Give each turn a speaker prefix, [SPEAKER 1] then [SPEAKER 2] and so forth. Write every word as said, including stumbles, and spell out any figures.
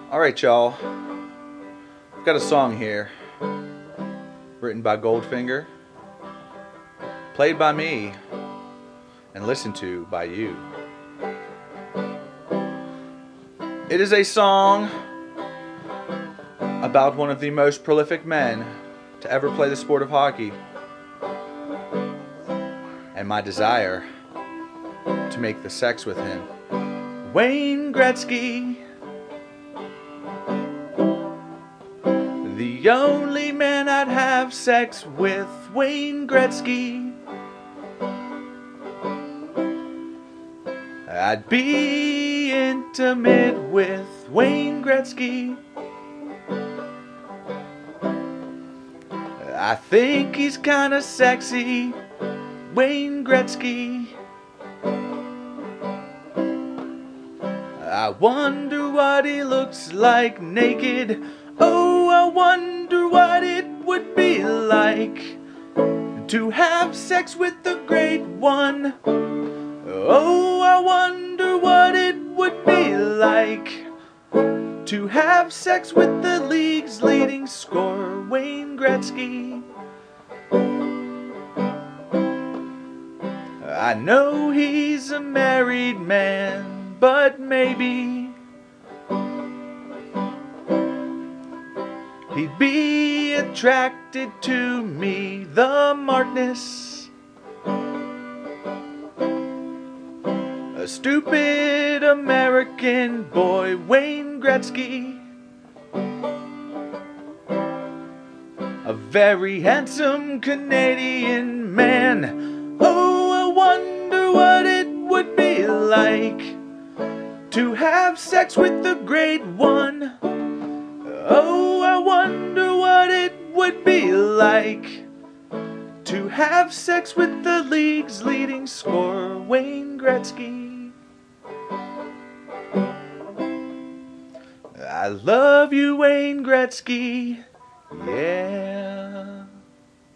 [SPEAKER 1] Alright, y'all. I've got a song here, written by Goldfinger, played by me, and listened to by you. It is a song about one of the most prolific men to ever play the sport of hockey, and my desire to make the sex with him. Wayne Gretzky, the only man I'd have sex with. Wayne Gretzky, I'd be intimate with Wayne Gretzky. I think he's kinda sexy, Wayne Gretzky. I wonder what he looks like naked. Oh, I wonder what it would be like to have sex with the great one. Oh, I wonder what it would be like to have sex with the league's leading scorer, Wayne Gretzky. I know he's a married man, but maybe he'd be attracted to me, the markness, a stupid American boy, Wayne Gretzky, a very handsome Canadian man. Oh, I wonder what it would be like to have sex with the great one. Oh, I wonder what it would be like to have sex with the league's leading scorer, Wayne Gretzky. I love you, Wayne Gretzky, yeah.